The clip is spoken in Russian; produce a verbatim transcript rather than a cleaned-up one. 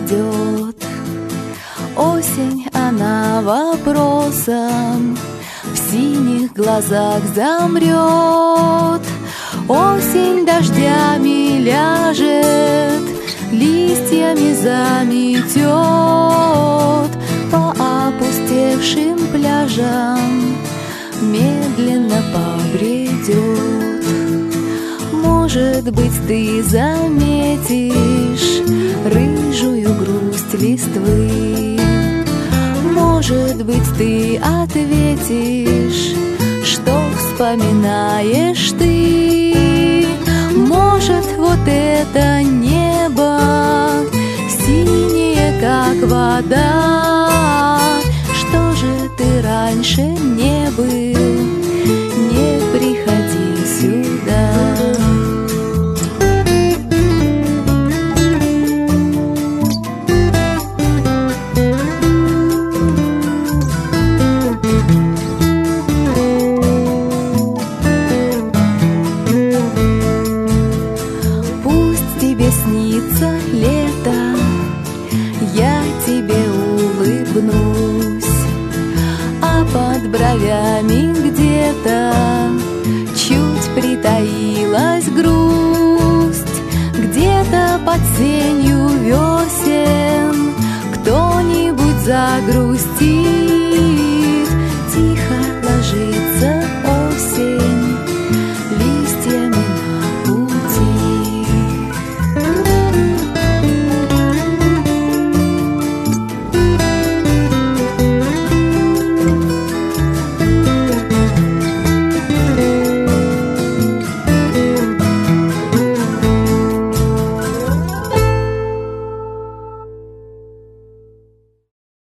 придет. Осень, она вопросом в синих глазах замрет. Осень дождями ляжет, листьями заметет, по опустевшим пляжам медленно побредет. Может быть, ты заметишь рыжую грусть листвы. Может быть, ты ответишь, что вспоминаешь ты. Может, вот это небо синее, как вода. Что же ты раньше не был? Не приходи сюда. Снится лето, я тебе улыбнусь, а под бровями где-то чуть притаилась грусть. Где-то под сенью весен кто-нибудь загрустит.